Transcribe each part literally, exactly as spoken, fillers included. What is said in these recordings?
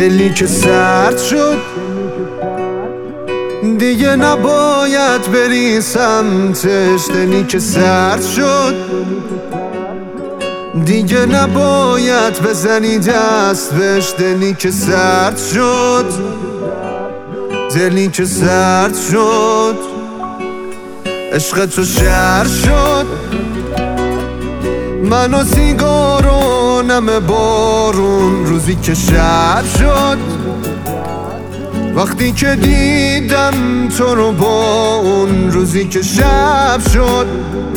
دلی که سرد شد دیگه نباید بری سمتش. دلی که سرد شد دیگه نباید بزنی دست بهش. دلی که سرد شد دلی که سرد شد عشق تو شهر شد. من و سیگار و نم بارون روزی که شب شد. وقتی که دیدم تو رو با اون روزی که شب شد.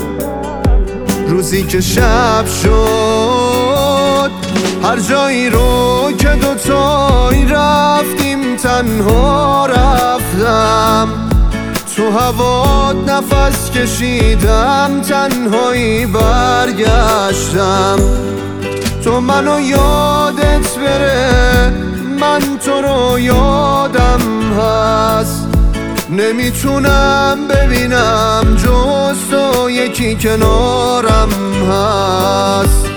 روزی که شب شد هر جایی رو که دوتایی رفتیم تنها رفتم. تو هوات نفس کشیدم تنهایی برگشتم. تو منو یادت بره من تو رو یادم هست. نمیتونم ببینم جز تو یکی کنارم هست.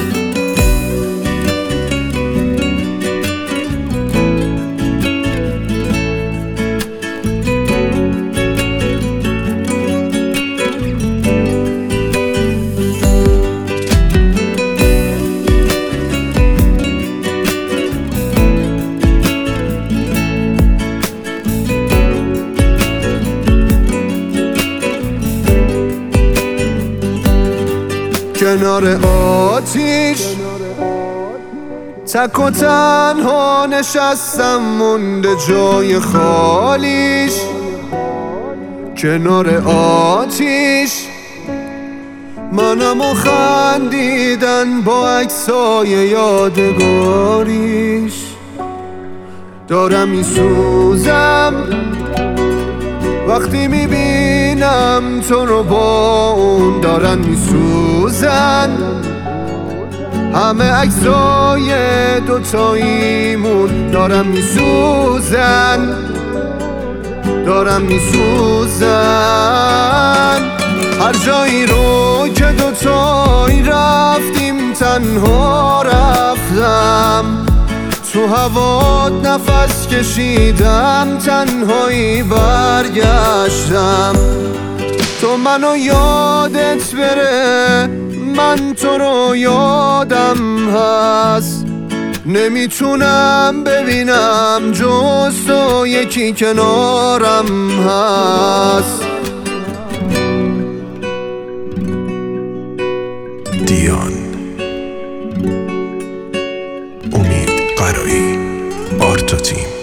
کنار آتیش تک و تنها نشستم مونده جای خالیش. کنار آتیش منم و خندیدن با عکسای یادگاریش. دارم میسوزم وقتی میبینم تو رو با اون. دارن میسوزن همه عکسای دوتاییمون. دارن میسوزن دارن میسوزن هر جایی رو که دوتایی رفتیم تنها رفتم. تو هوات نفس کشیدم تنهایی برگشتم. تو منو یادت بره من تو رو یادم هست. نمیتونم ببینم جز تو یکی کنارم هست. دیان امید قرایی آرتو تیم.